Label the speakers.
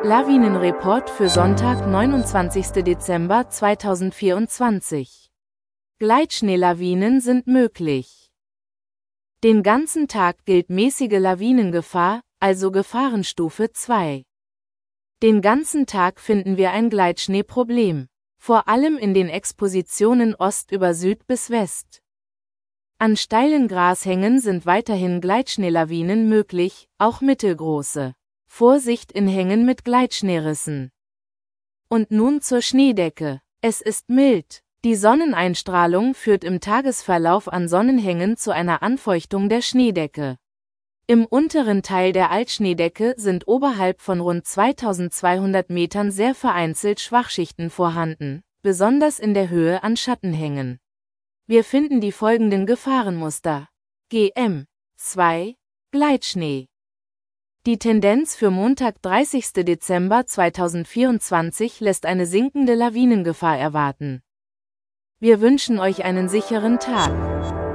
Speaker 1: Lawinenreport für Sonntag, 29. Dezember 2024. Gleitschneelawinen sind möglich. Den ganzen Tag gilt mäßige Lawinengefahr, also Gefahrenstufe 2. Den ganzen Tag finden wir ein Gleitschneeproblem, vor allem in den Expositionen Ost über Süd bis West. An steilen Grashängen sind weiterhin Gleitschneelawinen möglich, auch mittelgroße. Vorsicht in Hängen mit Gleitschneerissen. Und nun zur Schneedecke. Es ist mild. Die Sonneneinstrahlung führt im Tagesverlauf an Sonnenhängen zu einer Anfeuchtung der Schneedecke. Im unteren Teil der Altschneedecke sind oberhalb von rund 2200 Metern sehr vereinzelt Schwachschichten vorhanden, besonders in der Höhe an Schattenhängen. Wir finden die folgenden Gefahrenmuster. GM 2. Gleitschnee. Die Tendenz für Montag, 30. Dezember 2024 lässt eine sinkende Lawinengefahr erwarten. Wir wünschen euch einen sicheren Tag.